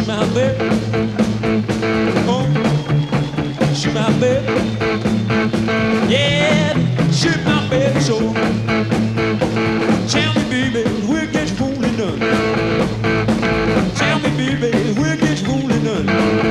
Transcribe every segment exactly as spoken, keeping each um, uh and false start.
shoot my baby. Oh, shoot my baby. Yeah, shoot my baby so. Tell me, baby, we'll get you fooling done. Tell me, baby, we'll get you fooling done.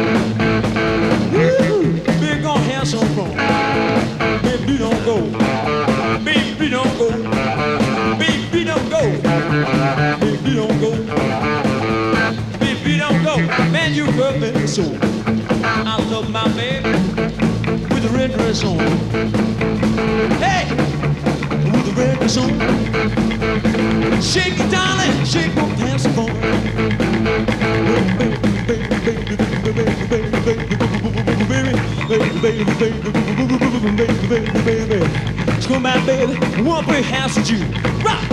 Woo, we're gonna have some fun. Baby, don't go. Baby, don't go. Baby, don't go. Baby, don't go. Baby, don't go. Man, you hurt me so. I love my baby with the red dress on. Hey, with the red dress on. Shake it, darling, shake your pants for me. Baby, baby, baby, baby, baby, baby, baby, baby, baby, baby, baby. Come on, baby, one big house with you. Rock.